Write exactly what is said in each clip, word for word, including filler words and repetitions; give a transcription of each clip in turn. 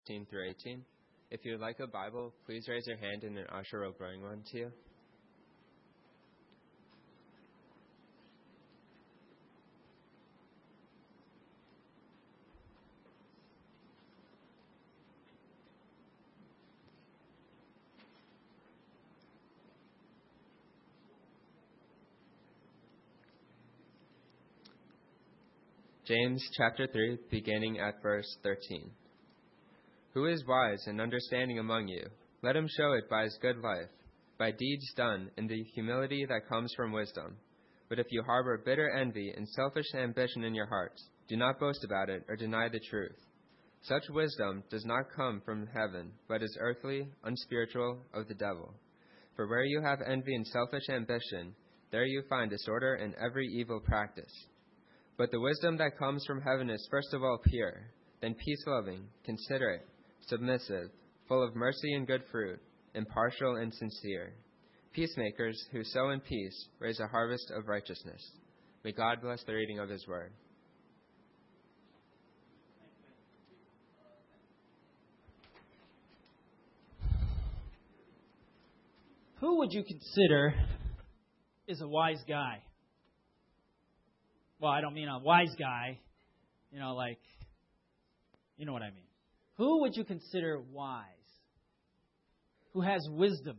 fifteen through eighteen. If you would like a Bible, please raise your hand and an usher will bring one to you. James chapter three, beginning at verse thirteen. Who is wise and understanding among you? Let him show it by his good life, by deeds done in the humility that comes from wisdom. But if you harbor bitter envy and selfish ambition in your hearts, do not boast about it or deny the truth. Such wisdom does not come from heaven, but is earthly, unspiritual, of the devil. For where you have envy and selfish ambition, there you find disorder and every evil practice. But the wisdom that comes from heaven is first of all pure, then peace-loving, considerate, submissive, full of mercy and good fruit, impartial and sincere. Peacemakers who sow in peace raise a harvest of righteousness. May God bless the reading of his word. Who would you consider is a wise guy? Well, I don't mean a wise guy, you know, like, you know what I mean. Who would you consider wise? Who has wisdom?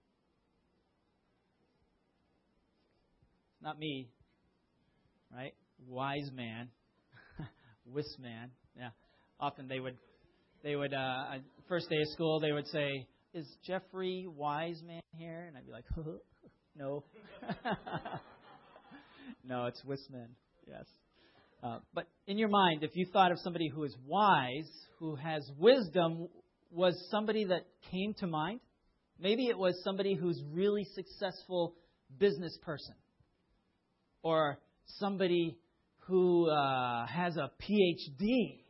Not me, right? Wise man, wis man. Yeah. Often they would, they would, uh, first day of school, they would say, "Is Jeffrey Wise Man here?" And I'd be like, "No, no, it's wis man." Yes. Uh, but in your mind, if you thought of somebody who is wise, who has wisdom, was somebody that came to mind? Maybe it was somebody who's really successful business person. Or somebody who uh, has a P H D.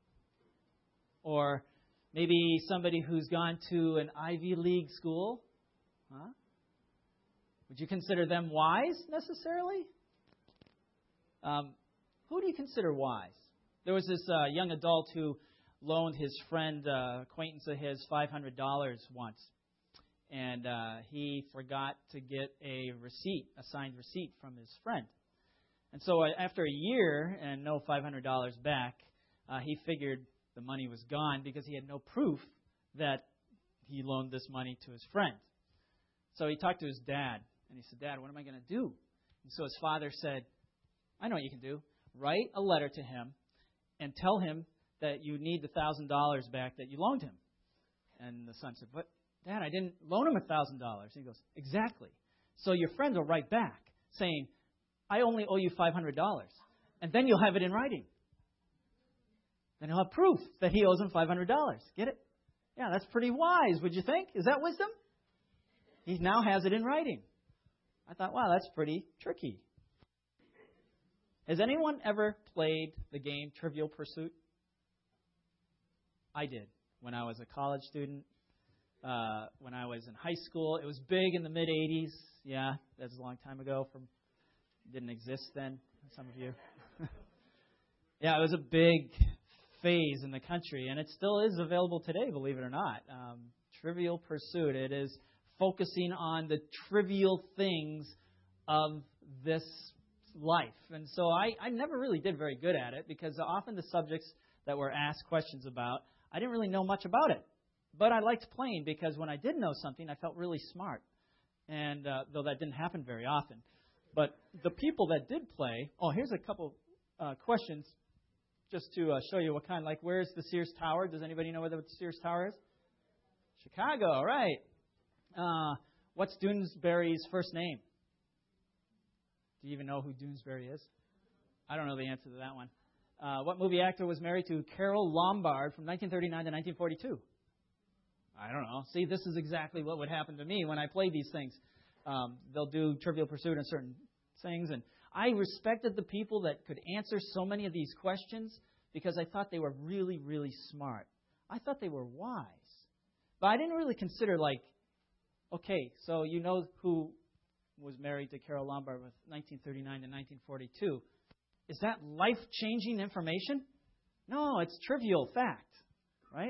Or maybe somebody who's gone to an Ivy League school. Huh? Would you consider them wise necessarily? Um, who do you consider wise? There was this uh, young adult who loaned his friend, uh, acquaintance of his, five hundred dollars once. And uh, he forgot to get a receipt, a signed receipt from his friend. And so uh, after a year and no five hundred dollars back, uh, he figured the money was gone because he had no proof that he loaned this money to his friend. So he talked to his dad, and he said, "Dad, what am I going to do?" And so his father said, "I know what you can do. Write a letter to him and tell him that you need the one thousand dollars back that you loaned him." And the son said, "But, Dad, I didn't loan him one thousand dollars. He goes, "Exactly. So your friend will write back saying, 'I only owe you five hundred dollars. And then you'll have it in writing. Then he'll have proof that he owes him five hundred dollars. Get it? Yeah, that's pretty wise, would you think? Is that wisdom? He now has it in writing. I thought, wow, that's pretty tricky. Has anyone ever played the game Trivial Pursuit? I did when I was a college student, uh, when I was in high school. It was big in the mid-eighties. Yeah, that's a long time ago. From didn't exist then, some of you. Yeah, it was a big phase in the country, and it still is available today, believe it or not. Um, Trivial Pursuit. It is focusing on the trivial things of this life. And so I, I never really did very good at it because often the subjects that were asked questions about, I didn't really know much about it. But I liked playing because when I did know something, I felt really smart. And uh, though that didn't happen very often. But the people that did play, oh, here's a couple uh, questions just to uh, show you what kind. Like, where's the Sears Tower? Does anybody know where the Sears Tower is? Chicago, right. Uh, what's Doonesbury's first name? Do you even know who Doonesbury is? I don't know the answer to that one. Uh, what movie actor was married to Carole Lombard from nineteen thirty-nine to nineteen forty-two? I don't know. See, this is exactly what would happen to me when I play these things. Um, they'll do Trivial Pursuit and certain things. And I respected the people that could answer so many of these questions because I thought they were really, really smart. I thought they were wise. But I didn't really consider, like, okay, so you know who was married to Carole Lombard from nineteen thirty-nine to nineteen forty-two. Is that life-changing information? No, it's trivial fact, right?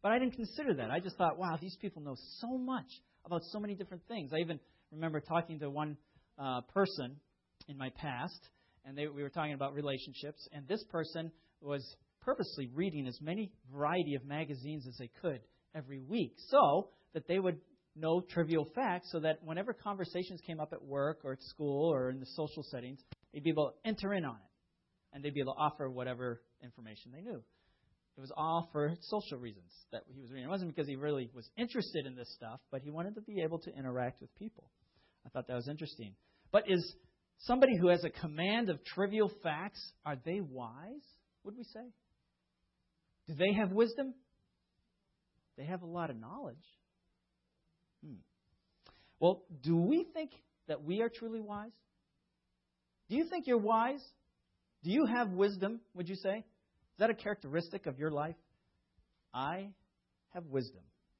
But I didn't consider that. I just thought, wow, these people know so much about so many different things. I even remember talking to one uh, person in my past, and they, we were talking about relationships, and this person was purposely reading as many variety of magazines as they could every week so that they would know trivial facts so that whenever conversations came up at work or at school or in the social settings, they'd be able to enter in on it, and they'd be able to offer whatever information they knew. It was all for social reasons that he was reading. It wasn't because he really was interested in this stuff, but he wanted to be able to interact with people. I thought that was interesting. But is somebody who has a command of trivial facts, are they wise, would we say? Do they have wisdom? They have a lot of knowledge. Hmm. Well, do we think that we are truly wise? Do you think you're wise? Do you have wisdom, would you say? Is that a characteristic of your life? I have wisdom.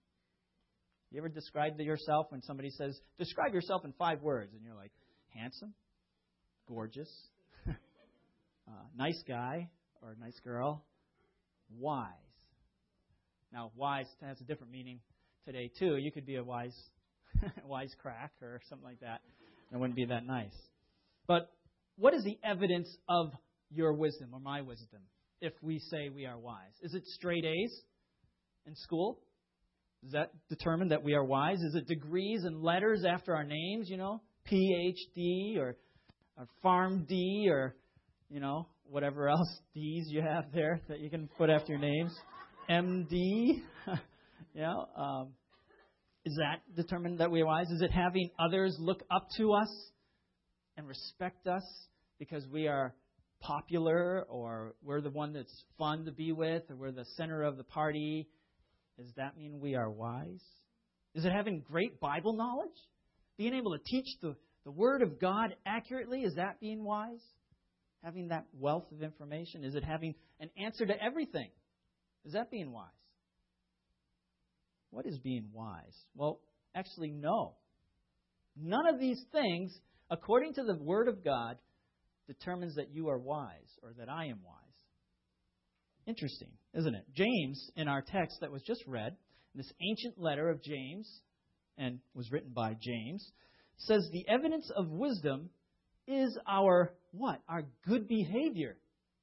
You ever describe yourself when somebody says, describe yourself in five words, and you're like, handsome, gorgeous, uh, nice guy or nice girl, wise. Now, wise has a different meaning today, too. You could be a wise, wise crack or something like that. It wouldn't be that nice. But what is the evidence of your wisdom or my wisdom if we say we are wise? Is it straight A's in school? Does that determine that we are wise? Is it degrees and letters after our names, you know, P H D or, or Pharm D or, you know, whatever else D's you have there that you can put after your names? M D? you know, um, is that determined that we are wise? Is it having others look up to us and respect us because we are popular or we're the one that's fun to be with or we're the center of the party? Does that mean we are wise? Is it having great Bible knowledge? Being able to teach the, the Word of God accurately? Is that being wise? Having that wealth of information? Is it having an answer to everything? Is that being wise? What is being wise? Well, actually, no. None of these things, according to the Word of God, determines that you are wise or that I am wise. Interesting, isn't it? James, in our text that was just read, this ancient letter of James, and was written by James, says the evidence of wisdom is our what? Our good behavior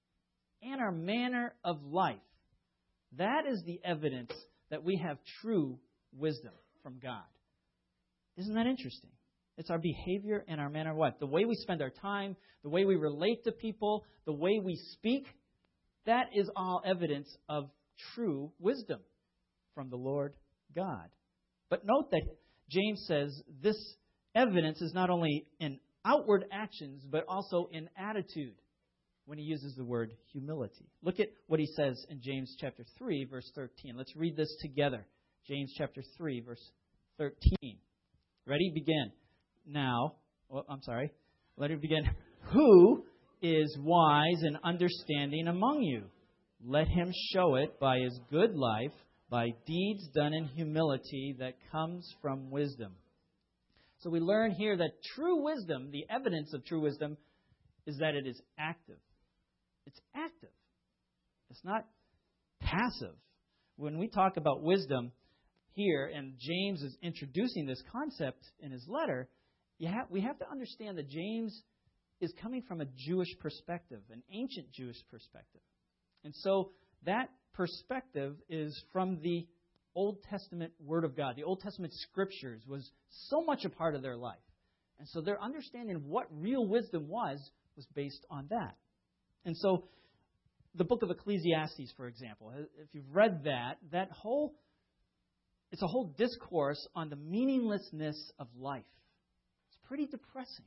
and our manner of life. That is the evidence that we have true wisdom from God. Isn't that interesting? It's our behavior and our manner of what? The way we spend our time, the way we relate to people, the way we speak. That is all evidence of true wisdom from the Lord God. But note that James says this evidence is not only in outward actions, but also in attitude when he uses the word humility. Look at what he says in James chapter three, verse thirteen. Let's read this together. James chapter three, verse thirteen. Ready? Begin. Now, well, I'm sorry. Let it begin. Who is wise and understanding among you? Let him show it by his good life, by deeds done in humility that comes from wisdom. So we learn here that true wisdom, the evidence of true wisdom, is that it is active. It's active. It's not passive. When we talk about wisdom here, and James is introducing this concept in his letter, you have, we have to understand that James is coming from a Jewish perspective, an ancient Jewish perspective. And so that perspective is from the Old Testament Word of God. The Old Testament Scriptures was so much a part of their life. And so their understanding of what real wisdom was, was based on that. And so the book of Ecclesiastes, for example, if you've read that, that whole, it's a whole discourse on the meaninglessness of life. It's pretty depressing.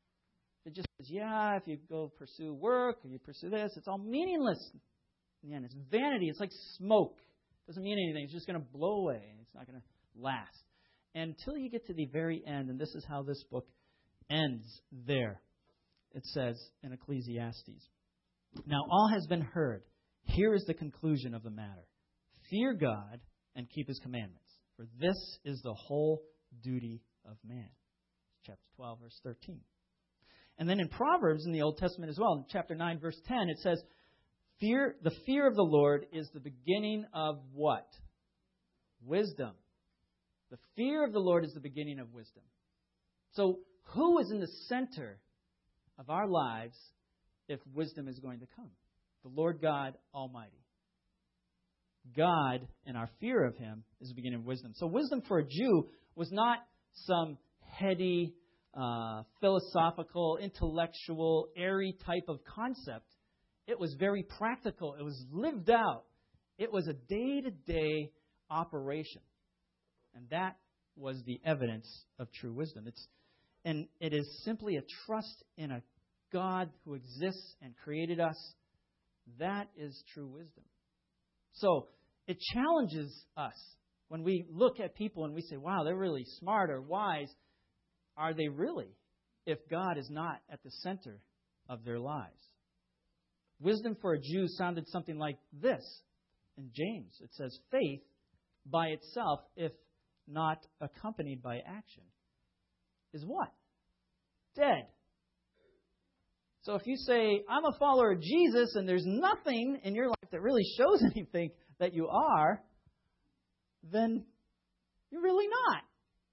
It just says, yeah, if you go pursue work or you pursue this, it's all meaningless. In the end, it's vanity. It's like smoke. It doesn't mean anything. It's just going to blow away. It's not going to last. Until you get to the very end, and this is how this book ends there. It says in Ecclesiastes, now all has been heard. Here is the conclusion of the matter. Fear God and keep His commandments, for this is the whole duty of man. Chapter twelve, verse thirteen. And then in Proverbs in the Old Testament as well, in chapter nine, verse ten, it says, "Fear, the fear of the Lord is the beginning of what? wisdom. The fear of the Lord is the beginning of wisdom. So, who is in the center of our lives if wisdom is going to come? The Lord God Almighty. God and our fear of Him is the beginning of wisdom. So, wisdom for a Jew was not some heady, uh, philosophical, intellectual, airy type of concept. It was very practical. It was lived out. It was a day-to-day operation. And that was the evidence of true wisdom. It's, and it is simply a trust in a God who exists and created us. That is true wisdom. So, it challenges us when we look at people and we say, wow, they're really smart or wise. Are they really, if God is not at the center of their lives? Wisdom for a Jew sounded something like this in James. It says, faith by itself, if not accompanied by action, is what? Dead. So if you say, I'm a follower of Jesus, and there's nothing in your life that really shows anything that you are, then you're really not.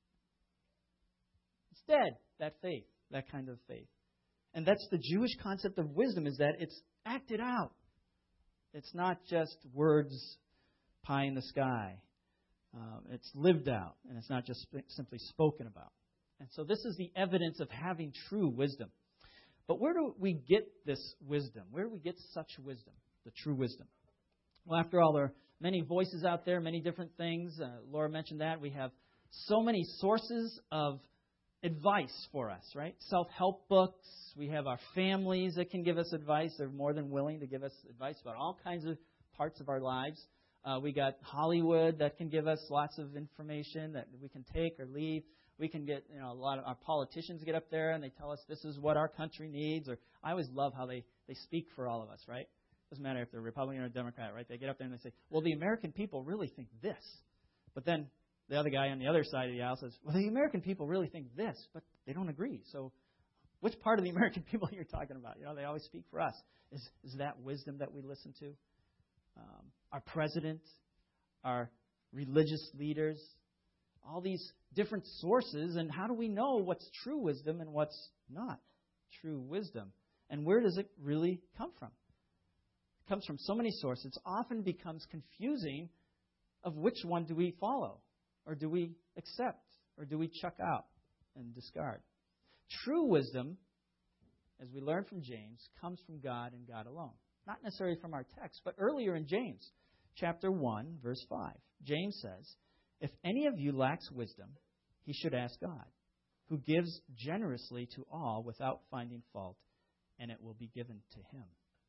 It's dead, that faith, that kind of faith. And that's the Jewish concept of wisdom, is that it's acted out. It's not just words pie in the sky. Um, it's lived out, and it's not just simply spoken about. And so this is the evidence of having true wisdom. But where do we get this wisdom? Where do we get such wisdom, the true wisdom? Well, after all, there are many voices out there, many different things. Uh, Laura mentioned that. We have so many sources of advice for us, right? Self-help books. We have our families that can give us advice. They're more than willing to give us advice about all kinds of parts of our lives. Uh, we got Hollywood that can give us lots of information that we can take or leave. We can get, you know, a lot of our politicians get up there and they tell us this is what our country needs. Or I always love how they, they speak for all of us, right? Doesn't matter if they're Republican or Democrat, right? They get up there and they say, well, the American people really think this. But then the other guy on the other side of the aisle says, well, the American people really think this, but they don't agree. So which part of the American people you're talking about? You know, they always speak for us. Is, is that wisdom that we listen to? Um, our president, our religious leaders, all these different sources, and how do we know what's true wisdom and what's not true wisdom? And where does it really come from? It comes from so many sources. It often becomes confusing of which one do we follow, or do we accept, or do we chuck out and discard. True wisdom, as we learn from James, comes from God and God alone. Not necessarily from our text, but earlier in James, chapter one, verse five. James says, if any of you lacks wisdom, he should ask God, who gives generously to all without finding fault, and it will be given to him.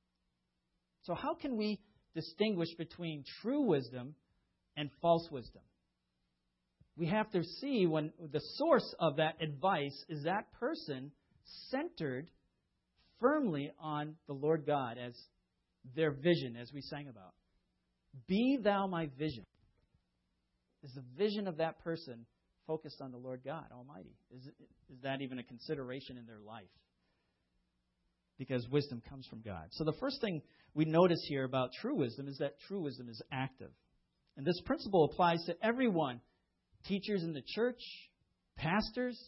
So how can we distinguish between true wisdom and false wisdom? We have to see when the source of that advice is that person centered firmly on the Lord God as their vision, as we sang about. Be thou my vision. Is the vision of that person focused on the Lord God Almighty? Is, it, is that even a consideration in their life? Because wisdom comes from God. So the first thing we notice here about true wisdom is that true wisdom is active. And this principle applies to everyone. Teachers in the church, pastors,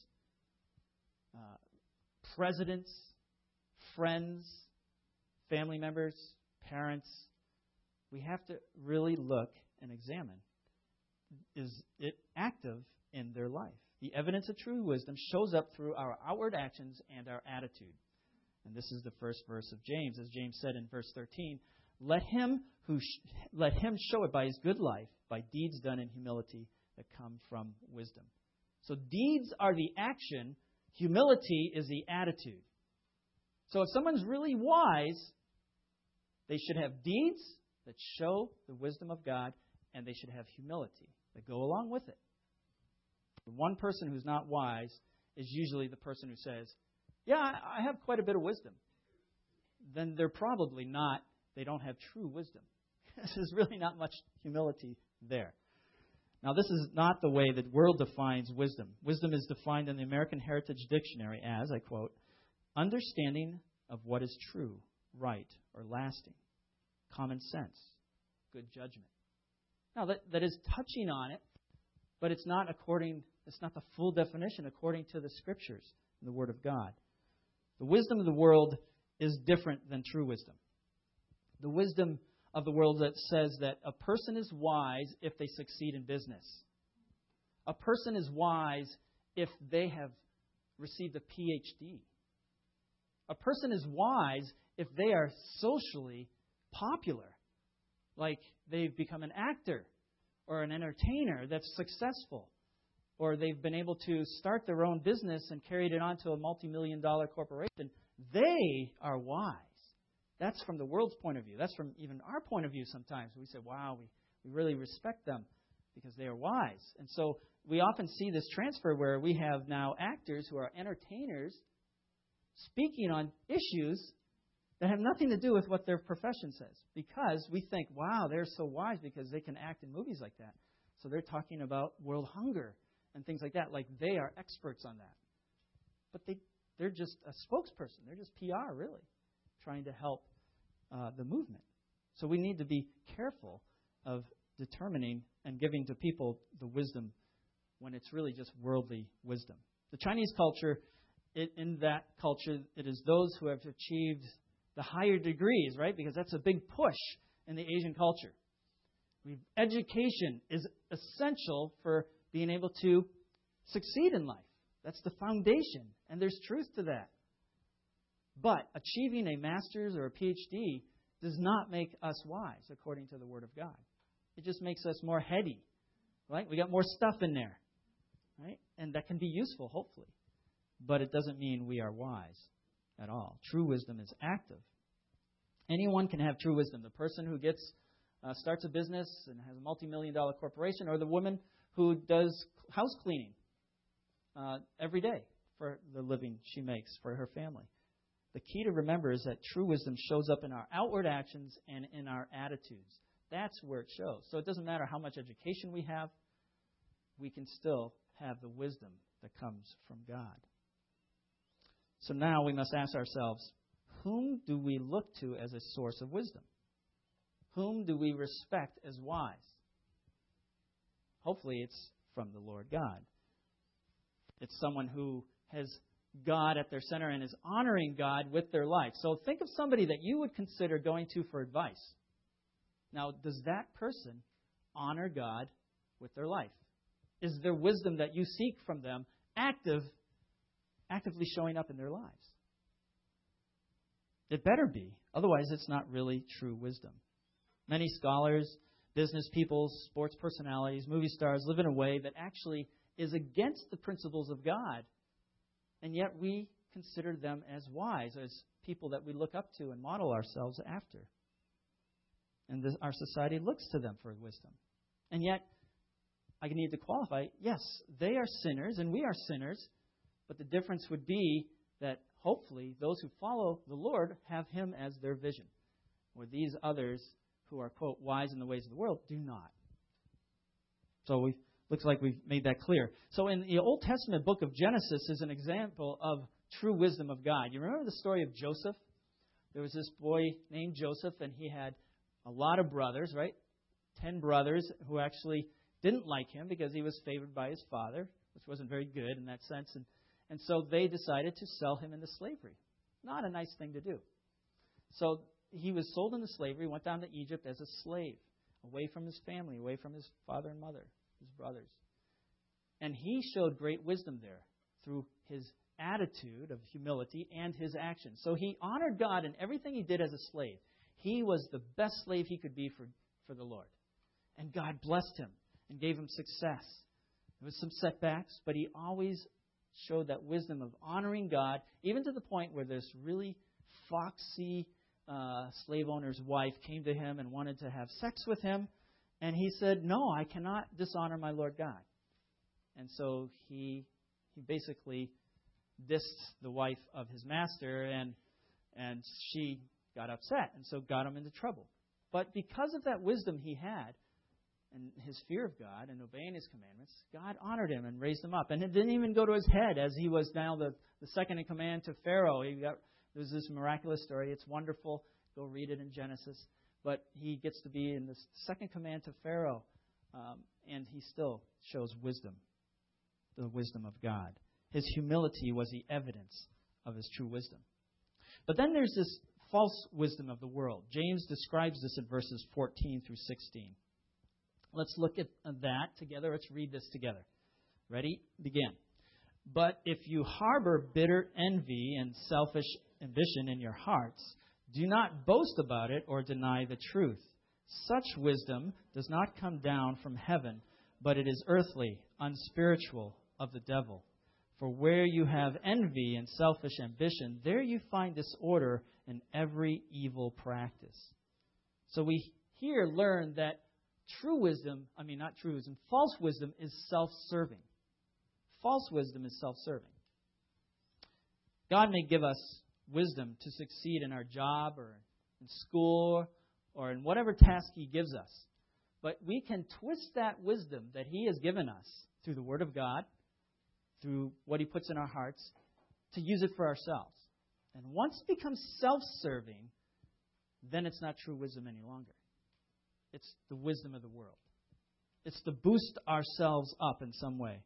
uh, presidents, friends, family members, parents. We have to really look and examine. Is it active in their life? The evidence of true wisdom shows up through our outward actions and our attitude. And this is the first verse of James. As James said in verse thirteen, let him who sh- let him show it by his good life, by deeds done in humility that come from wisdom. So deeds are the action, humility is the attitude. So if someone's really wise, they should have deeds that show the wisdom of God, and they should have humility that go along with it. The one person who's not wise is usually the person who says, yeah, I have quite a bit of wisdom. Then they're probably not, they don't have true wisdom. There's really not much humility there. Now, this is not the way that the world defines wisdom. Wisdom is defined in the American Heritage Dictionary as, I quote, understanding of what is true, right, or lasting, common sense, good judgment. Now, that, that is touching on it, but it's not according, it's not the full definition according to the Scriptures, the Word of God. The wisdom of the world is different than true wisdom. The wisdom of the world that says that a person is wise if they succeed in business. A person is wise if they have received a P H D. A person is wise if they are socially popular, like they've become an actor or an entertainer that's successful, or they've been able to start their own business and carried it on to a multi-million dollar corporation. They are wise. That's from the world's point of view. That's from even our point of view sometimes. We say, wow, we, we really respect them because they are wise. And so we often see this transfer where we have now actors who are entertainers speaking on issues that have nothing to do with what their profession says, because we think, wow, they're so wise because they can act in movies like that. So they're talking about world hunger and things like that, like they are experts on that. But they, they're just a spokesperson. They're just P R, really, trying to help uh, the movement. So we need to be careful of determining and giving to people the wisdom when it's really just worldly wisdom. The Chinese culture, it, in that culture, it is those who have achieved the higher degrees, right? Because that's a big push in the Asian culture. We've, education is essential for being able to succeed in life. That's the foundation, and there's truth to that. But achieving a master's or a P H D does not make us wise, according to the Word of God. It just makes us more heady, right? We got more stuff in there, right? And that can be useful, hopefully. But it doesn't mean we are wise at all. True wisdom is active. Anyone can have true wisdom. The person who gets uh, starts a business and has a multi-million dollar corporation, or the woman who does house cleaning uh, every day for the living she makes for her family. The key to remember is that true wisdom shows up in our outward actions and in our attitudes. That's where it shows. So it doesn't matter how much education we have, we can still have the wisdom that comes from God. So now we must ask ourselves, whom do we look to as a source of wisdom? Whom do we respect as wise? Hopefully it's from the Lord God. It's someone who has God at their center and is honoring God with their life. So think of somebody that you would consider going to for advice. Now, does that person honor God with their life? Is their wisdom that you seek from them active, actively showing up in their lives? It better be. Otherwise, it's not really true wisdom. Many scholars, business people, sports personalities, movie stars live in a way that actually is against the principles of God. And yet we consider them as wise, as people that we look up to and model ourselves after. And this, our society looks to them for wisdom. And yet, I need to qualify, yes, they are sinners and we are sinners, but the difference would be that hopefully those who follow the Lord have Him as their vision, where these others who are, quote, wise in the ways of the world do not. So we looks like we've made that clear. So in the Old Testament book of Genesis is an example of true wisdom of God. You remember the story of Joseph? There was this boy named Joseph, and he had a lot of brothers, right? Ten brothers who actually didn't like him because he was favored by his father, which wasn't very good in that sense. And, and so they decided to sell him into slavery. Not a nice thing to do. So he was sold into slavery, went down to Egypt as a slave, away from his family, away from his father and mother, his brothers. And he showed great wisdom there through his attitude of humility and his actions. So he honored God in everything he did as a slave. He was the best slave he could be for, for the Lord. And God blessed him and gave him success. There was some setbacks, but he always showed that wisdom of honoring God, even to the point where this really foxy uh, slave owner's wife came to him and wanted to have sex with him. And he said, no, I cannot dishonor my Lord God. And so he he basically dissed the wife of his master, and and she got upset, and so got him into trouble. But because of that wisdom he had, and his fear of God and obeying His commandments, God honored him and raised him up. And it didn't even go to his head, as he was now the, the second in command to Pharaoh. He got, there's this miraculous story. It's wonderful. Go read it in Genesis. But he gets to be in the second command to Pharaoh. Um, and he still shows wisdom, the wisdom of God. His humility was the evidence of his true wisdom. But then there's this false wisdom of the world. James describes this in verses fourteen through sixteen. Let's look at that together. Let's read this together. Ready? Begin. But if you harbor bitter envy and selfish ambition in your hearts, do not boast about it or deny the truth. Such wisdom does not come down from heaven, but it is earthly, unspiritual, of the devil. For where you have envy and selfish ambition, there you find disorder in every evil practice. So we here learn that true wisdom, I mean not true wisdom, false wisdom is self-serving. False wisdom is self-serving. God may give us wisdom to succeed in our job or in school or in whatever task He gives us. But we can twist that wisdom that He has given us through the Word of God, through what He puts in our hearts, to use it for ourselves. And once it becomes self-serving, then it's not true wisdom any longer. It's the wisdom of the world. It's to boost ourselves up in some way.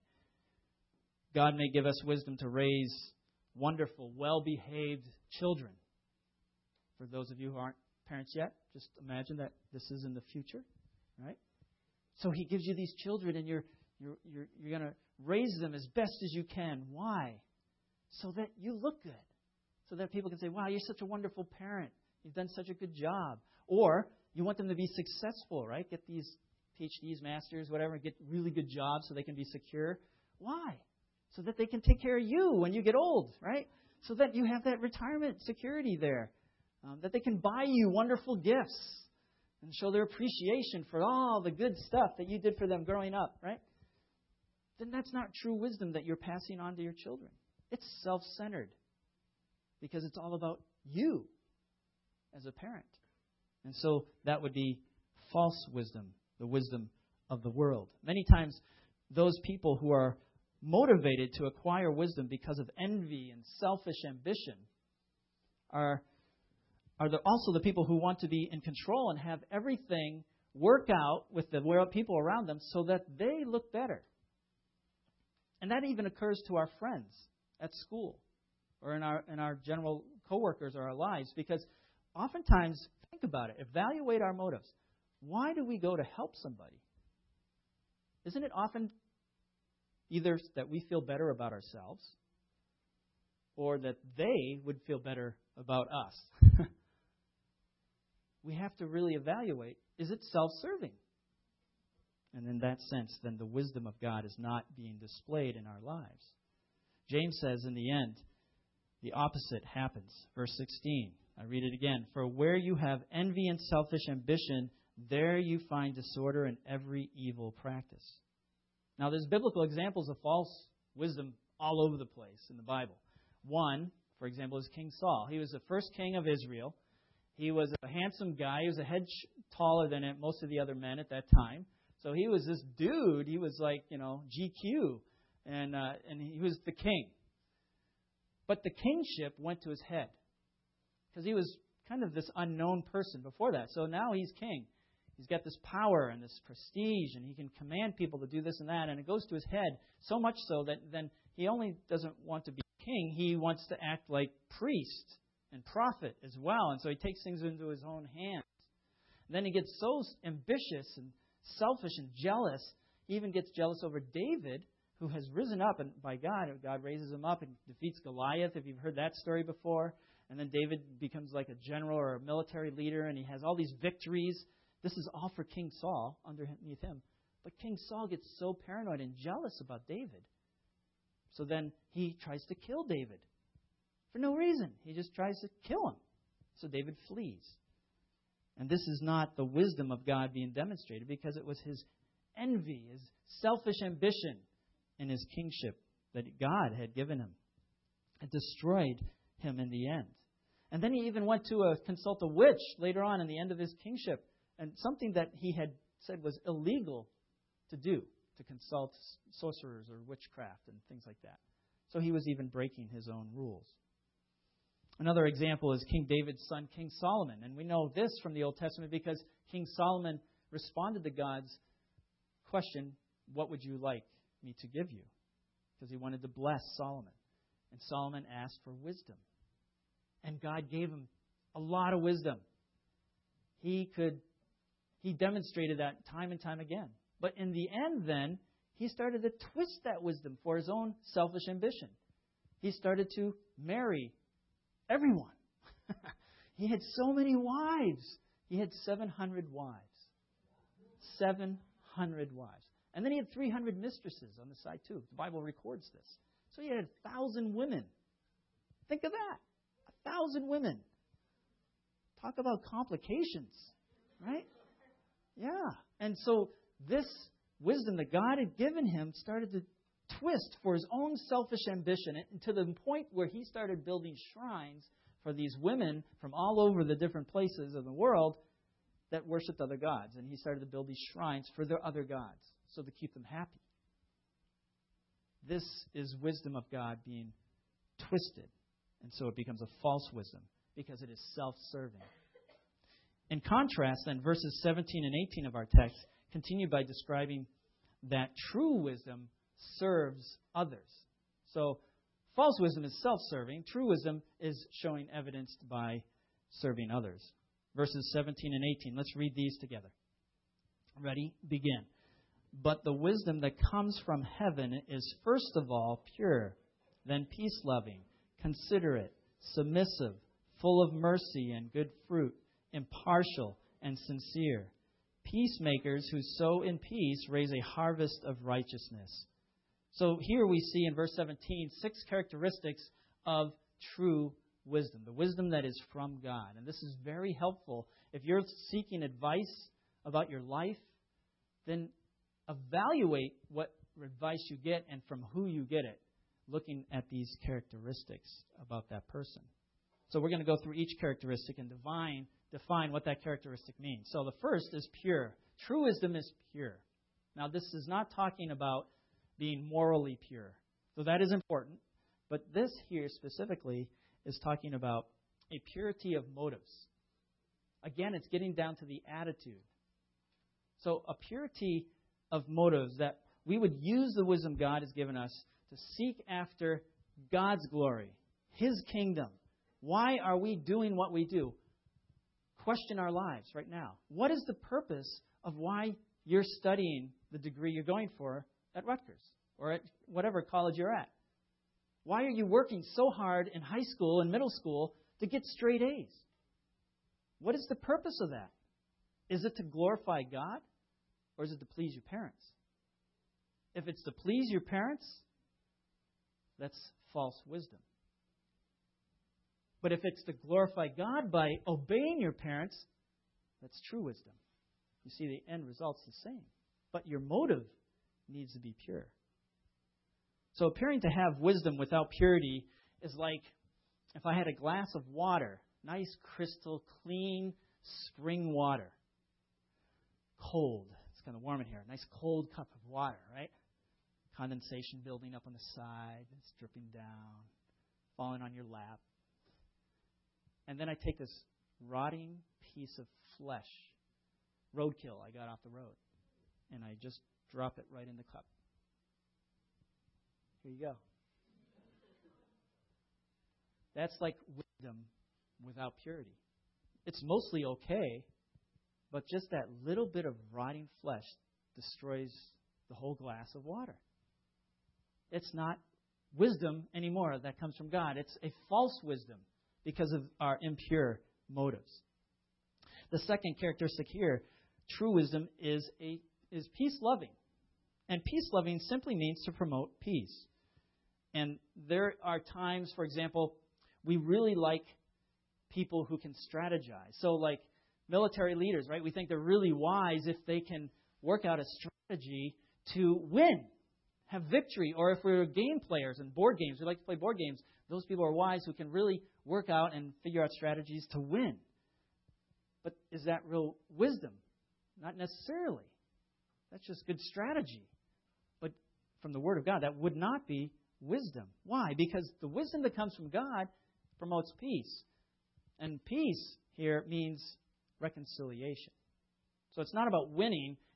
God may give us wisdom to raise wonderful, well-behaved children. For those of you who aren't parents yet, just imagine that this is in the future, right? So He gives you these children, and you're you're you're, you're going to raise them as best as you can. Why? So that you look good. So that people can say, wow, you're such a wonderful parent. You've done such a good job. Or you want them to be successful, right? Get these P H Ds, masters, whatever, get really good jobs so they can be secure. Why? So that they can take care of you when you get old, right? So that you have that retirement security there. Um, that they can buy you wonderful gifts and show their appreciation for all the good stuff that you did for them growing up, right? Then that's not true wisdom that you're passing on to your children. It's self-centered because it's all about you as a parent. And so that would be false wisdom, the wisdom of the world. Many times those people who are motivated to acquire wisdom because of envy and selfish ambition are, are the, also the people who want to be in control and have everything work out with the people around them so that they look better. And that even occurs to our friends at school or in our in our general coworkers or our lives, because oftentimes, think about it, evaluate our motives. Why do we go to help somebody? Isn't it often either that we feel better about ourselves or that they would feel better about us? We have to really evaluate, is it self-serving? And in that sense, then the wisdom of God is not being displayed in our lives. James says in the end, the opposite happens. Verse sixteen, I read it again. For where you have envy and selfish ambition, there you find disorder and every evil practice. Now, there's biblical examples of false wisdom all over the place in the Bible. One, for example, is King Saul. He was the first king of Israel. He was a handsome guy. He was a head taller than most of the other men at that time. So he was this dude. He was like, you know, G Q. And, uh, and he was the king. But the kingship went to his head. Because he was kind of this unknown person before that. So now he's king. He's got this power and this prestige, and he can command people to do this and that, and it goes to his head, so much so that then he only doesn't want to be king, he wants to act like priest and prophet as well, and so he takes things into his own hands. And then he gets so ambitious and selfish and jealous, he even gets jealous over David, who has risen up and by God. God raises him up and defeats Goliath, if you've heard that story before. And then David becomes like a general or a military leader, and he has all these victories. This is all for King Saul, underneath him. But King Saul gets so paranoid and jealous about David. So then he tries to kill David. For no reason. He just tries to kill him. So David flees. And this is not the wisdom of God being demonstrated, because it was his envy, his selfish ambition in his kingship that God had given him. It destroyed him in the end. And then he even went to a, consult a witch later on in the end of his kingship. And something that he had said was illegal to do, to consult sorcerers or witchcraft and things like that. So he was even breaking his own rules. Another example is King David's son, King Solomon. And we know this from the Old Testament because King Solomon responded to God's question, what would you like me to give you? Because he wanted to bless Solomon. And Solomon asked for wisdom. And God gave him a lot of wisdom. He could, he demonstrated that time and time again. But in the end then, he started to twist that wisdom for his own selfish ambition. He started to marry everyone. He had so many wives. He had seven hundred wives. seven hundred wives. And then he had three hundred mistresses on the side too. The Bible records this. So he had a thousand women. Think of that. A thousand women. Talk about complications, right? Yeah. And so this wisdom that God had given him started to twist for his own selfish ambition, and to the point where he started building shrines for these women from all over the different places of the world that worshipped other gods. And he started to build these shrines for their other gods, so to keep them happy. This is wisdom of God being twisted. And so it becomes a false wisdom because it is self-serving. In contrast, then, verses seventeen and eighteen of our text continue by describing that true wisdom serves others. So false wisdom is self-serving. True wisdom is showing evidenced by serving others. Verses seventeen and eighteen. Let's read these together. Ready? Begin. But the wisdom that comes from heaven is first of all pure, then peace-loving, considerate, submissive, full of mercy and good fruit, impartial and sincere. Peacemakers who sow in peace raise a harvest of righteousness. So here we see in verse seventeen six characteristics of true wisdom, the wisdom that is from God. And this is very helpful. If you're seeking advice about your life, then evaluate what advice you get and from who you get it, looking at these characteristics about that person. So we're going to go through each characteristic and define, define what that characteristic means. So the first is pure. True wisdom is pure. Now, this is not talking about being morally pure. So that is important. But this here specifically is talking about a purity of motives. Again, it's getting down to the attitude. So a purity of motives, that we would use the wisdom God has given us to seek after God's glory, His kingdom. Why are we doing what we do? Question our lives right now. What is the purpose of why you're studying the degree you're going for at Rutgers or at whatever college you're at? Why are you working so hard in high school and middle school to get straight A's? What is the purpose of that? Is it to glorify God, or is it to please your parents? If it's to please your parents, that's false wisdom. But if it's to glorify God by obeying your parents, that's true wisdom. You see, the end result's the same. But your motive needs to be pure. So appearing to have wisdom without purity is like if I had a glass of water, nice, crystal, clean spring water. Cold. It's kind of warm in here. A nice cold cup of water, right? Condensation building up on the side. It's dripping down, falling on your lap. And then I take this rotting piece of flesh, roadkill I got off the road, and I just drop it right in the cup. Here you go. That's like wisdom without purity. It's mostly okay, but just that little bit of rotting flesh destroys the whole glass of water. It's not wisdom anymore that comes from God. It's a false wisdom because of our impure motives. The second characteristic here, true wisdom, is a is peace-loving. And peace-loving simply means to promote peace. And there are times, for example, we really like people who can strategize. So like military leaders, right? We think they're really wise if they can work out a strategy to win, have victory. Or if we're game players and board games, we like to play board games, those people are wise who can really work out and figure out strategies to win. But is that real wisdom? Not necessarily. That's just good strategy. But from the Word of God, that would not be wisdom. Why? Because the wisdom that comes from God promotes peace. And peace here means reconciliation. So it's not about winning,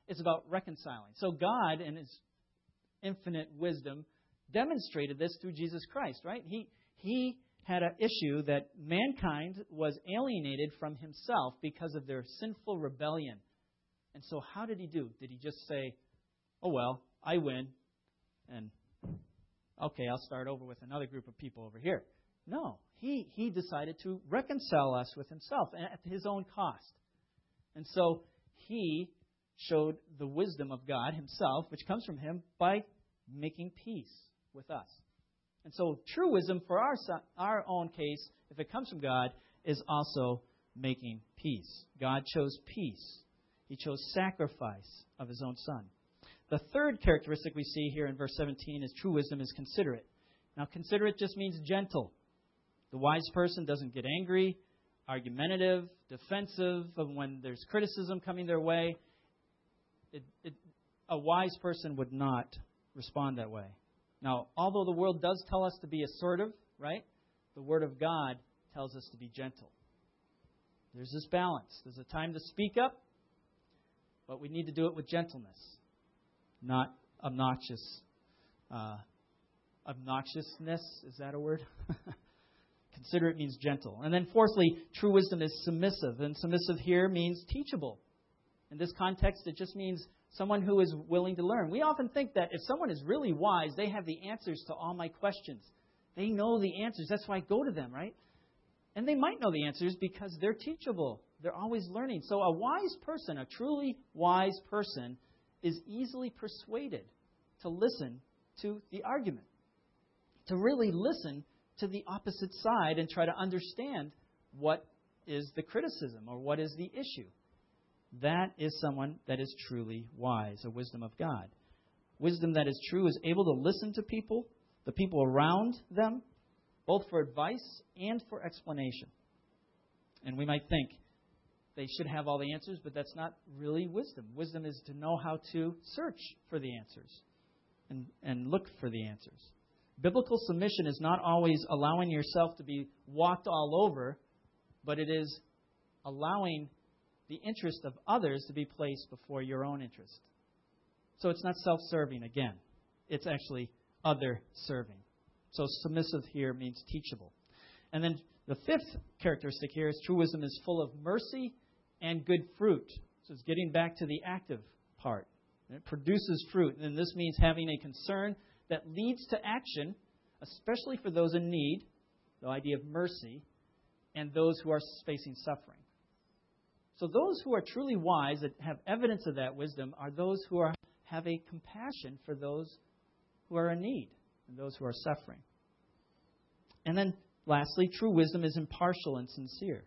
It's about reconciling. So God, in His infinite wisdom, demonstrated this through Jesus Christ, right? He He had an issue that mankind was alienated from Himself because of their sinful rebellion. And so how did He do? Did He just say, oh, well, I win, and okay, I'll start over with another group of people over here? No. He, he decided to reconcile us with Himself at His own cost. And so He showed the wisdom of God Himself, which comes from Him, by making peace with us. And so true wisdom for our, our own case, if it comes from God, is also making peace. God chose peace. He chose sacrifice of His own Son. The third characteristic we see here in verse seventeen is true wisdom is considerate. Now, considerate just means gentle. The wise person doesn't get angry, argumentative, defensive when there's criticism coming their way. It, it, a wise person would not respond that way. Now, although the world does tell us to be assertive, right? The Word of God tells us to be gentle. There's this balance. There's a time to speak up, but we need to do it with gentleness, not obnoxious. Uh, obnoxiousness, is that a word? Considerate means gentle. And then fourthly, true wisdom is submissive. And submissive here means teachable. In this context, it just means someone who is willing to learn. We often think that if someone is really wise, they have the answers to all my questions. They know the answers. That's why I go to them, right? And they might know the answers because they're teachable. They're always learning. So a wise person, a truly wise person, is easily persuaded to listen to the argument, to really listen to the opposite side and try to understand what is the criticism or what is the issue. That is someone that is truly wise, a wisdom of God. Wisdom that is true is able to listen to people, the people around them, both for advice and for explanation. And we might think they should have all the answers, but that's not really wisdom. Wisdom is to know how to search for the answers and, and look for the answers. Biblical submission is not always allowing yourself to be walked all over, but it is allowing the interest of others to be placed before your own interest. So it's not self-serving again. It's actually other-serving. So submissive here means teachable. And then the fifth characteristic here is true wisdom is full of mercy and good fruit. So it's getting back to the active part. And it produces fruit. And this means having a concern that leads to action, especially for those in need, the idea of mercy, and those who are facing suffering. So those who are truly wise, that have evidence of that wisdom, are those who are, have a compassion for those who are in need and those who are suffering. And then, lastly, true wisdom is impartial and sincere.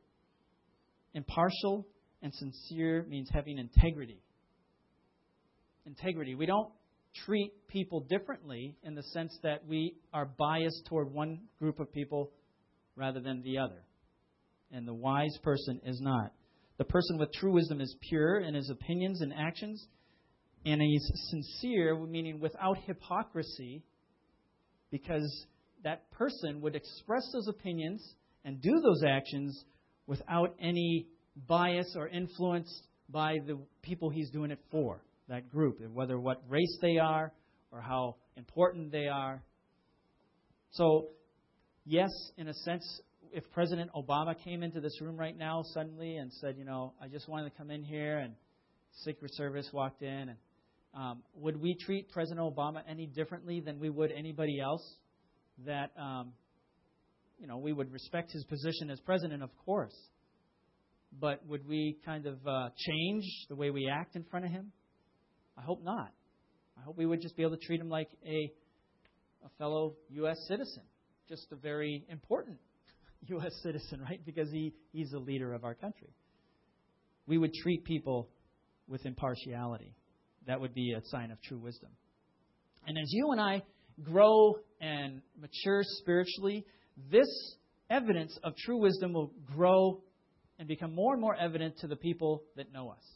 Impartial and sincere means having integrity. Integrity. We don't treat people differently in the sense that we are biased toward one group of people rather than the other. And the wise person is not. The person with true wisdom is pure in his opinions and actions, and he's sincere, meaning without hypocrisy, because that person would express those opinions and do those actions without any bias or influence by the people he's doing it for, that group, whether what race they are or how important they are. So, yes, in a sense, if President Obama came into this room right now suddenly and said, you know, I just wanted to come in here, and Secret Service walked in, and um, would we treat President Obama any differently than we would anybody else? That, um, you know, we would respect his position as president, of course. But would we kind of uh, change the way we act in front of him? I hope not. I hope we would just be able to treat him like a, a fellow U S citizen, just a very important U S citizen, right? Because he, he's the leader of our country. We would treat people with impartiality. That would be a sign of true wisdom. And as you and I grow and mature spiritually, this evidence of true wisdom will grow and become more and more evident to the people that know us.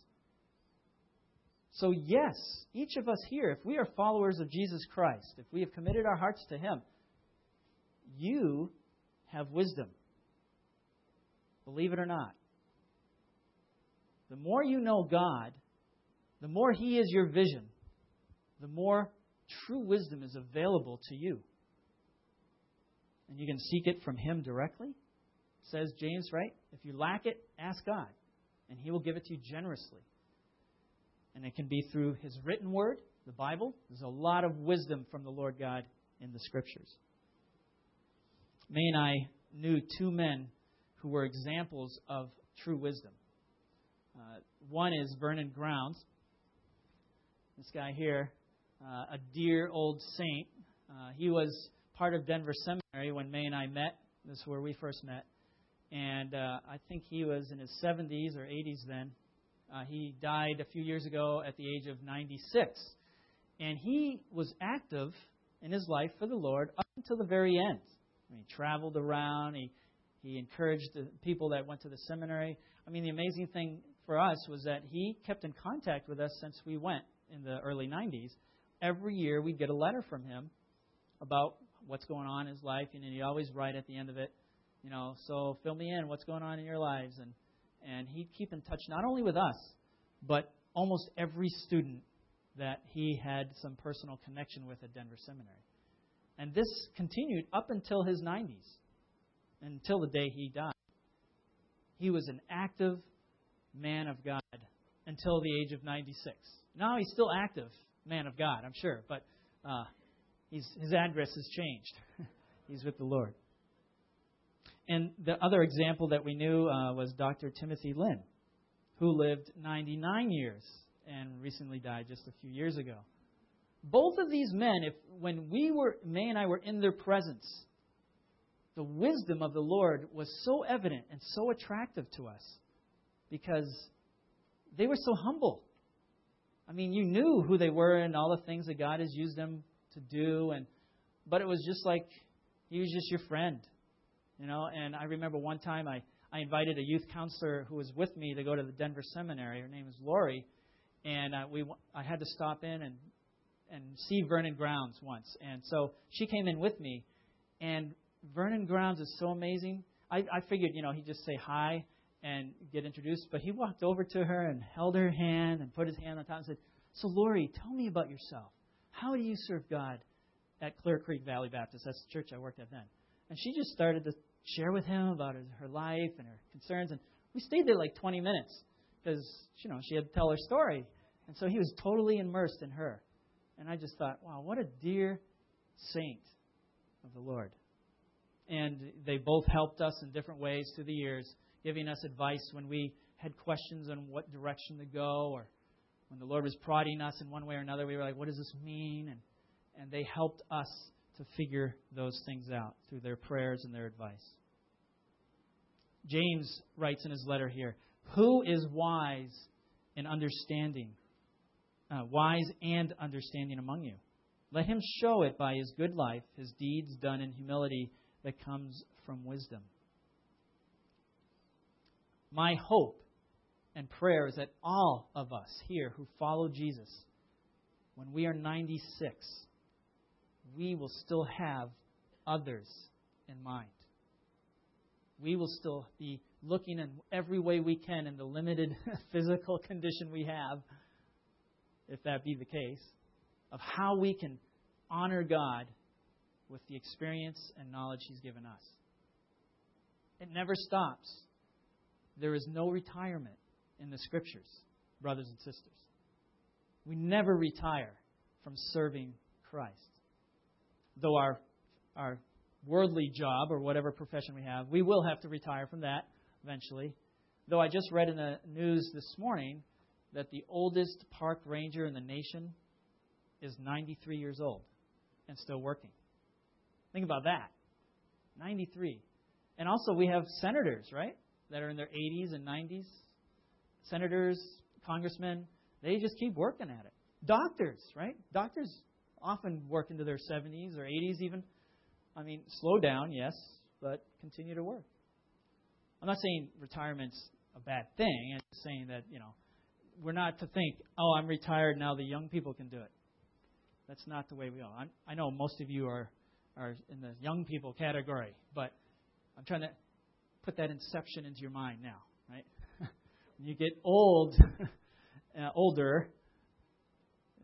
So yes, each of us here, if we are followers of Jesus Christ, if we have committed our hearts to Him, you have wisdom. Believe it or not. The more you know God, the more He is your vision, the more true wisdom is available to you. And you can seek it from Him directly. Says James, right? If you lack it, ask God, and He will give it to you generously. And it can be through His written word, the Bible. There's a lot of wisdom from the Lord God in the Scriptures. May and I knew two men who were examples of true wisdom. Uh, one is Vernon Grounds. This guy here, uh, a dear old saint. Uh, he was part of Denver Seminary when May and I met. This is where we first met. And uh, I think he was in his seventies or eighties then. Uh, he died a few years ago at the age of ninety-six. And he was active in his life for the Lord up until the very end. I mean, he traveled around. He, he encouraged the people that went to the seminary. I mean, the amazing thing for us was that he kept in contact with us since we went in the early nineties. Every year we'd get a letter from him about what's going on in his life. And he'd always write at the end of it, you know, so fill me in, what's going on in your lives. And, and he'd keep in touch not only with us, but almost every student that he had some personal connection with at Denver Seminary. And this continued up until his nineties, until the day he died. He was an active man of God until the age of ninety-six. Now he's still active man of God, I'm sure, but uh, he's, his address has changed. He's with the Lord. And the other example that we knew uh, was Doctor Timothy Lynn, who lived ninety-nine years and recently died just a few years ago. Both of these men, if when we were, May and I were in their presence, the wisdom of the Lord was so evident and so attractive to us because they were so humble. I mean, you knew who they were and all the things that God has used them to do, and but it was just like he was just your friend, you know. And I remember one time I, I invited a youth counselor who was with me to go to the Denver Seminary. Her name is Lori, and uh, we I had to stop in and and see Vernon Grounds once, and so she came in with me, and Vernon Grounds is so amazing. I, I figured, you know, he'd just say hi and get introduced, but he walked over to her and held her hand and put his hand on top and said, so Lori, tell me about yourself. How do you serve God at Clear Creek Valley Baptist? That's the church I worked at then. And she just started to share with him about her, her life and her concerns, and we stayed there like twenty minutes because, you know, she had to tell her story. And so he was totally immersed in her. And I just thought, wow, what a dear saint of the Lord. And they both helped us in different ways through the years, giving us advice when we had questions on what direction to go, or when the Lord was prodding us in one way or another. We were like, what does this mean? And, and they helped us to figure those things out through their prayers and their advice. James writes in his letter here, who is wise and understanding? Uh, wise and understanding among you. Let him show it by his good life, his deeds done in humility that comes from wisdom. My hope and prayer is that all of us here who follow Jesus, when we are ninety-six, we will still have others in mind. We will still be looking in every way we can in the limited physical condition we have, if that be the case, of how we can honor God with the experience and knowledge He's given us. It never stops. There is no retirement in the Scriptures, brothers and sisters. We never retire from serving Christ. Though our, our worldly job or whatever profession we have, we will have to retire from that eventually. Though I just read in the news this morning that the oldest park ranger in the nation is ninety-three years old and still working. Think about that. ninety-three. And also we have senators, right, that are in their eighties and nineties. Senators, congressmen, they just keep working at it. Doctors, right? Doctors often work into their seventies or eighties even. I mean, slow down, yes, but continue to work. I'm not saying retirement's a bad thing. I'm just saying that, you know, we're not to think, oh, I'm retired now, the young people can do it. That's not the way we are. I'm, I know most of you are, are in the young people category, but I'm trying to put that inception into your mind now, right? When you get old, uh, older,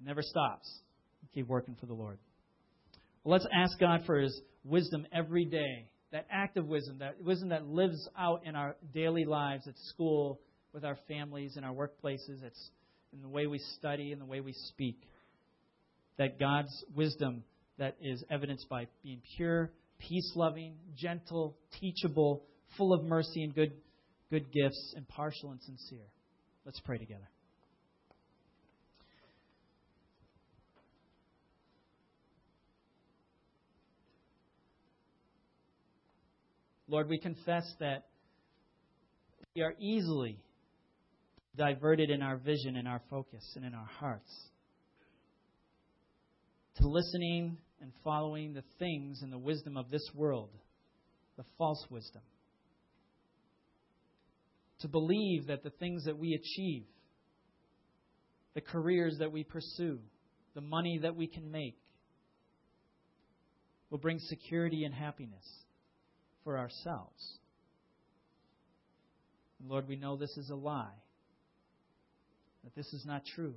It never stops. Keep working for the Lord. Well, let's ask God for His wisdom every day. That active wisdom, that wisdom that lives out in our daily lives at school, with our families, in our workplaces. It's in the way we study and the way we speak. That God's wisdom that is evidenced by being pure, peace-loving, gentle, teachable, full of mercy and good, good gifts, impartial and sincere. Let's pray together. Lord, we confess that we are easily diverted in our vision, in our focus, and in our hearts to listening and following the things and the wisdom of this world, the false wisdom. To believe that the things that we achieve, the careers that we pursue, the money that we can make, will bring security and happiness for ourselves. And Lord, we know this is a lie, that this is not true.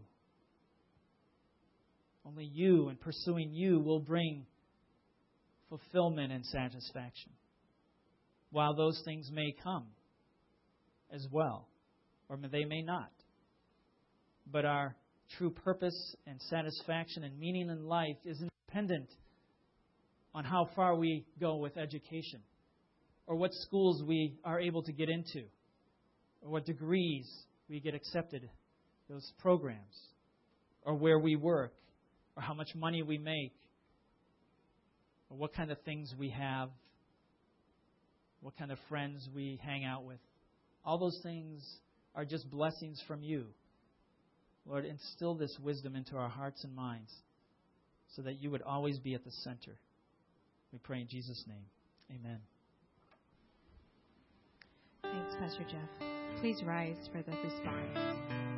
Only you and pursuing you will bring fulfillment and satisfaction, while those things may come as well, or they may not. But our true purpose and satisfaction and meaning in life is independent on how far we go with education, or what schools we are able to get into, or what degrees we get accepted, those programs, or where we work, or how much money we make, or what kind of things we have, what kind of friends we hang out with. All those things are just blessings from you. Lord, instill this wisdom into our hearts and minds so that you would always be at the center. We pray in Jesus' name. Amen. Thanks, Pastor Jeff. Please rise for the response.